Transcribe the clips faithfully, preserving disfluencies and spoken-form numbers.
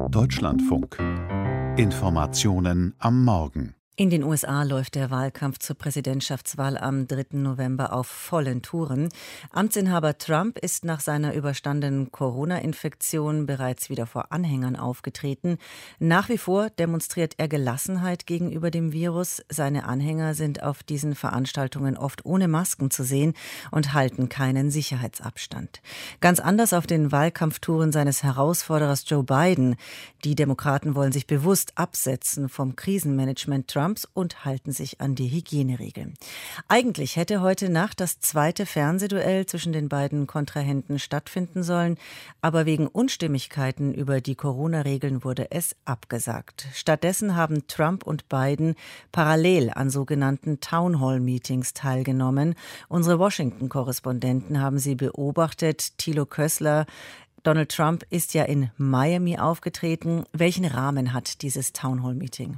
Deutschlandfunk. Informationen am Morgen. In den U S A läuft der Wahlkampf zur Präsidentschaftswahl am dritten November auf vollen Touren. Amtsinhaber Trump ist nach seiner überstandenen Corona-Infektion bereits wieder vor Anhängern aufgetreten. Nach wie vor demonstriert er Gelassenheit gegenüber dem Virus. Seine Anhänger sind auf diesen Veranstaltungen oft ohne Masken zu sehen und halten keinen Sicherheitsabstand. Ganz anders auf den Wahlkampftouren seines Herausforderers Joe Biden. Die Demokraten wollen sich bewusst absetzen vom Krisenmanagement Trumps und halten sich an die Hygieneregeln. Eigentlich hätte heute Nacht das zweite Fernsehduell zwischen den beiden Kontrahenten stattfinden sollen, aber wegen Unstimmigkeiten über die Corona-Regeln wurde es abgesagt. Stattdessen haben Trump und Biden parallel an sogenannten Townhall-Meetings teilgenommen. Unsere Washington-Korrespondenten haben sie beobachtet. Thilo Kössler, Donald Trump ist ja in Miami aufgetreten. Welchen Rahmen hat dieses Townhall-Meeting?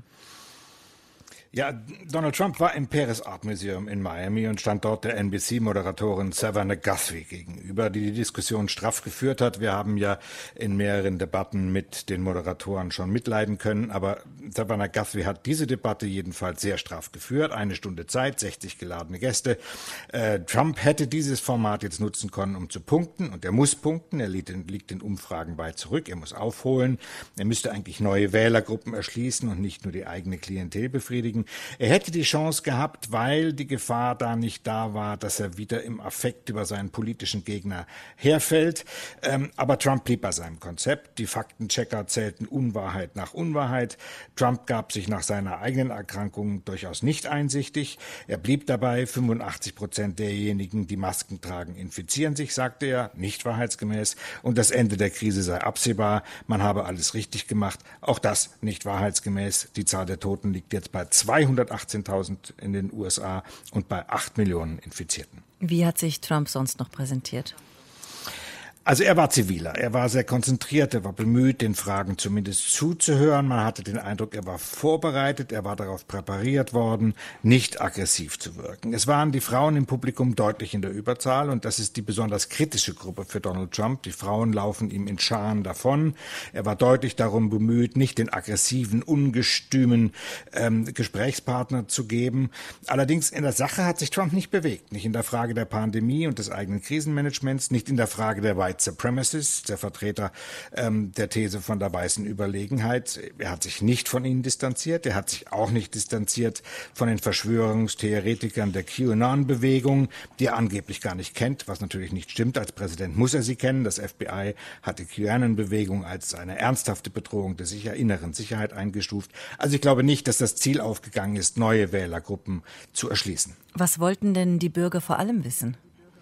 Ja, Donald Trump war im Perez Art Museum in Miami und stand dort der N B C-Moderatorin Savannah Guthrie gegenüber, die die Diskussion straff geführt hat. Wir haben ja in mehreren Debatten mit den Moderatoren schon mitleiden können, aber Savannah Guthrie hat diese Debatte jedenfalls sehr straff geführt. Eine Stunde Zeit, sechzig geladene Gäste. Äh, Trump hätte dieses Format jetzt nutzen können, um zu punkten, und er muss punkten. Er liegt in, liegt in Umfragen weit zurück. Er muss aufholen. Er müsste eigentlich neue Wählergruppen erschließen und nicht nur die eigene Klientel befriedigen. Er hätte die Chance gehabt, weil die Gefahr da nicht da war, dass er wieder im Affekt über seinen politischen Gegner herfällt. Ähm, aber Trump blieb bei seinem Konzept. Die Faktenchecker zählten Unwahrheit nach Unwahrheit. Trump gab sich nach seiner eigenen Erkrankung durchaus nicht einsichtig. Er blieb dabei, fünfundachtzig Prozent derjenigen, die Masken tragen, infizieren sich, sagte er, nicht wahrheitsgemäß. Und das Ende der Krise sei absehbar. Man habe alles richtig gemacht. Auch das nicht wahrheitsgemäß. Die Zahl der Toten liegt jetzt bei zweihundertachtzehntausend in den U S A und bei acht Millionen Infizierten. Wie hat sich Trump sonst noch präsentiert? Also er war ziviler, er war sehr konzentriert, er war bemüht, den Fragen zumindest zuzuhören. Man hatte den Eindruck, er war vorbereitet, er war darauf präpariert worden, nicht aggressiv zu wirken. Es waren die Frauen im Publikum deutlich in der Überzahl, und das ist die besonders kritische Gruppe für Donald Trump. Die Frauen laufen ihm in Scharen davon. Er war deutlich darum bemüht, nicht den aggressiven, ungestümen ähm, Gesprächspartner zu geben. Allerdings in der Sache hat sich Trump nicht bewegt, nicht in der Frage der Pandemie und des eigenen Krisenmanagements, nicht in der Frage der White Supremacists, der Vertreter ähm, der These von der weißen Überlegenheit. Er hat sich nicht von ihnen distanziert. Er hat sich auch nicht distanziert von den Verschwörungstheoretikern der QAnon-Bewegung, die er angeblich gar nicht kennt, was natürlich nicht stimmt. Als Präsident muss er sie kennen. Das F B I hat die QAnon-Bewegung als eine ernsthafte Bedrohung der sicher inneren Sicherheit eingestuft. Also ich glaube nicht, dass das Ziel aufgegangen ist, neue Wählergruppen zu erschließen. Was wollten denn die Bürger vor allem wissen?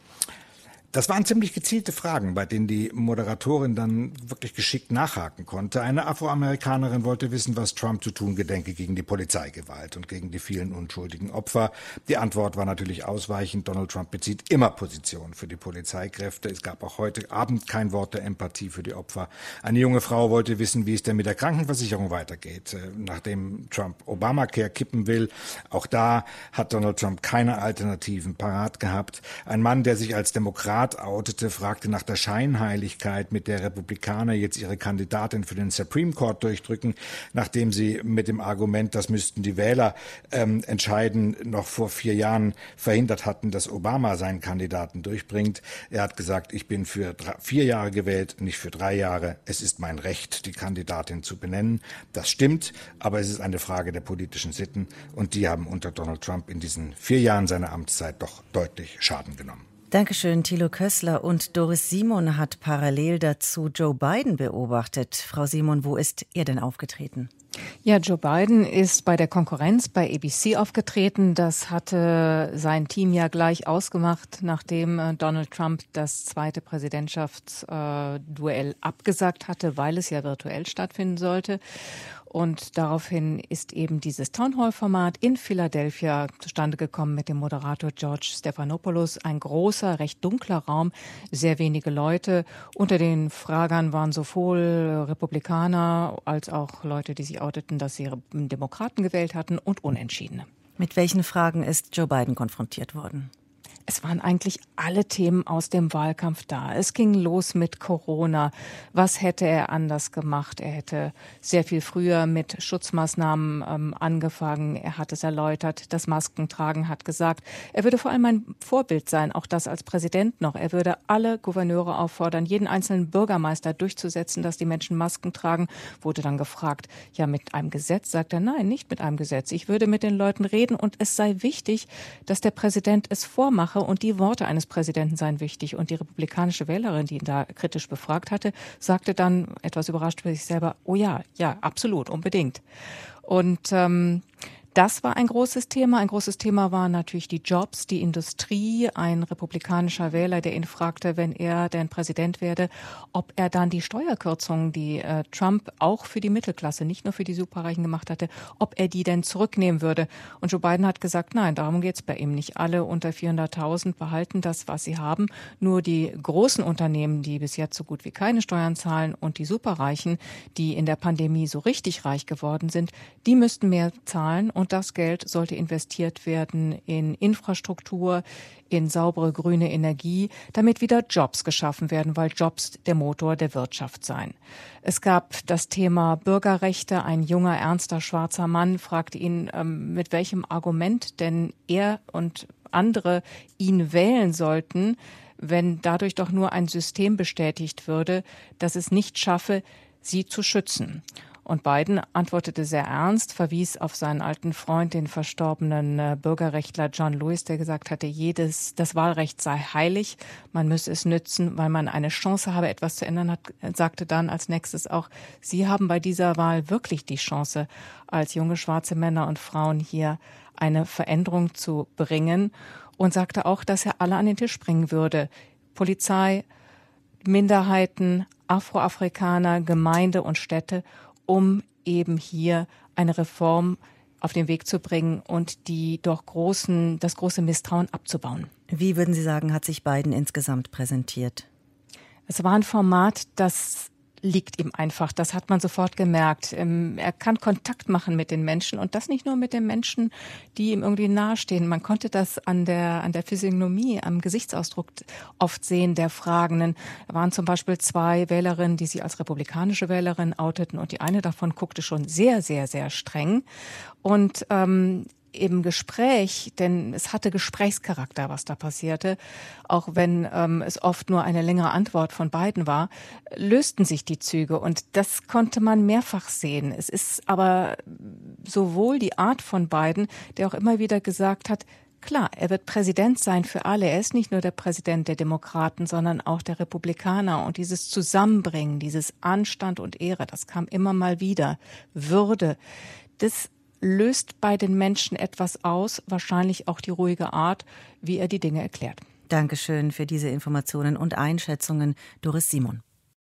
Das waren ziemlich gezielte Fragen, bei denen die Moderatorin dann wirklich geschickt nachhaken konnte. Eine Afroamerikanerin wollte wissen, was Trump zu tun gedenke gegen die Polizeigewalt und gegen die vielen unschuldigen Opfer. Die Antwort war natürlich ausweichend. Donald Trump bezieht immer Position für die Polizeikräfte. Es gab auch heute Abend kein Wort der Empathie für die Opfer. Eine junge Frau wollte wissen, wie es denn mit der Krankenversicherung weitergeht, nachdem Trump Obamacare kippen will. Auch da hat Donald Trump keine Alternativen parat gehabt. Ein Mann, der sich als Demokrat outete, fragte nach der Scheinheiligkeit, mit der Republikaner jetzt ihre Kandidatin für den Supreme Court durchdrücken, nachdem sie mit dem Argument, das müssten die Wähler ähm, entscheiden, noch vor vier Jahren verhindert hatten, dass Obama seinen Kandidaten durchbringt. Er hat gesagt, ich bin für drei, vier Jahre gewählt, nicht für drei Jahre. Es ist mein Recht, die Kandidatin zu benennen. Das stimmt, aber es ist eine Frage der politischen Sitten, und die haben unter Donald Trump in diesen vier Jahren seiner Amtszeit doch deutlich Schaden genommen. Dankeschön, Thilo Kössler. Und Doris Simon hat parallel dazu Joe Biden beobachtet. Frau Simon, wo ist er denn aufgetreten? Ja, Joe Biden ist bei der Konkurrenz bei A B C aufgetreten. Das hatte sein Team ja gleich ausgemacht, nachdem Donald Trump das zweite Präsidentschaftsduell abgesagt hatte, weil es ja virtuell stattfinden sollte. Und daraufhin ist eben dieses Townhall-Format in Philadelphia zustande gekommen mit dem Moderator George Stephanopoulos. Ein großer, recht dunkler Raum, sehr wenige Leute. Unter den Fragern waren sowohl Republikaner als auch Leute, die sich outeten, dass sie Demokraten gewählt hatten, und Unentschiedene. Mit welchen Fragen ist Joe Biden konfrontiert worden? Es waren eigentlich alle Themen aus dem Wahlkampf da. Es ging los mit Corona. Was hätte er anders gemacht? Er hätte sehr viel früher mit Schutzmaßnahmen ähm, angefangen. Er hat es erläutert. Das Maskentragen hat gesagt. Er würde vor allem ein Vorbild sein, auch das als Präsident noch. Er würde alle Gouverneure auffordern, jeden einzelnen Bürgermeister durchzusetzen, dass die Menschen Masken tragen. Wurde dann gefragt, ja, mit einem Gesetz? Sagt er, nein, nicht mit einem Gesetz. Ich würde mit den Leuten reden und es sei wichtig, dass der Präsident es vormache. Und die Worte eines Präsidenten seien wichtig. Und die republikanische Wählerin, die ihn da kritisch befragt hatte, sagte dann etwas überrascht für sich selber, oh ja, ja, absolut, unbedingt. Und ähm, das war ein großes Thema. Ein großes Thema waren natürlich die Jobs, die Industrie. Ein republikanischer Wähler, der ihn fragte, wenn er denn Präsident werde, ob er dann die Steuerkürzungen, die äh, Trump auch für die Mittelklasse, nicht nur für die Superreichen gemacht hatte, ob er die denn zurücknehmen würde. Und Joe Biden hat gesagt, nein, darum geht's bei ihm nicht. Alle unter vierhunderttausend behalten das, was sie haben. Nur die großen Unternehmen, die bis jetzt so gut wie keine Steuern zahlen, und die Superreichen, die in der Pandemie so richtig reich geworden sind, die müssten mehr zahlen. Und das Geld sollte investiert werden in Infrastruktur, in saubere grüne Energie, damit wieder Jobs geschaffen werden, weil Jobs der Motor der Wirtschaft seien. Es gab das Thema Bürgerrechte. Ein junger, ernster, schwarzer Mann fragte ihn, ähm, mit welchem Argument denn er und andere ihn wählen sollten, wenn dadurch doch nur ein System bestätigt würde, das es nicht schaffe, sie zu schützen. Und Biden antwortete sehr ernst, verwies auf seinen alten Freund, den verstorbenen äh, Bürgerrechtler John Lewis, der gesagt hatte, jedes, das Wahlrecht sei heilig, man müsse es nützen, weil man eine Chance habe, etwas zu ändern, hat, sagte dann als nächstes auch, Sie haben bei dieser Wahl wirklich die Chance, als junge schwarze Männer und Frauen hier eine Veränderung zu bringen, und sagte auch, dass er alle an den Tisch bringen würde. Polizei, Minderheiten, Afroafrikaner, Gemeinde und Städte, um eben hier eine Reform auf den Weg zu bringen und die doch großen, das große Misstrauen abzubauen. Wie würden Sie sagen, hat sich Biden insgesamt präsentiert? Es war ein Format, das liegt ihm einfach. Das hat man sofort gemerkt. Er kann Kontakt machen mit den Menschen, und das nicht nur mit den Menschen, die ihm irgendwie nahestehen. Man konnte das an der, an der Physiognomie, am Gesichtsausdruck oft sehen der Fragenden. Da waren zum Beispiel zwei Wählerinnen, die sich als republikanische Wählerin outeten, und die eine davon guckte schon sehr, sehr, sehr streng. Und ähm, im Gespräch, denn es hatte Gesprächscharakter, was da passierte, auch wenn ähm, es oft nur eine längere Antwort von beiden war, lösten sich die Züge, und das konnte man mehrfach sehen. Es ist aber sowohl die Art von Biden, der auch immer wieder gesagt hat, klar, er wird Präsident sein für alle. Er ist nicht nur der Präsident der Demokraten, sondern auch der Republikaner. Und dieses Zusammenbringen, dieses Anstand und Ehre, das kam immer mal wieder. Würde, das löst bei den Menschen etwas aus, wahrscheinlich auch die ruhige Art, wie er die Dinge erklärt. Dankeschön für diese Informationen und Einschätzungen, Doris Simon.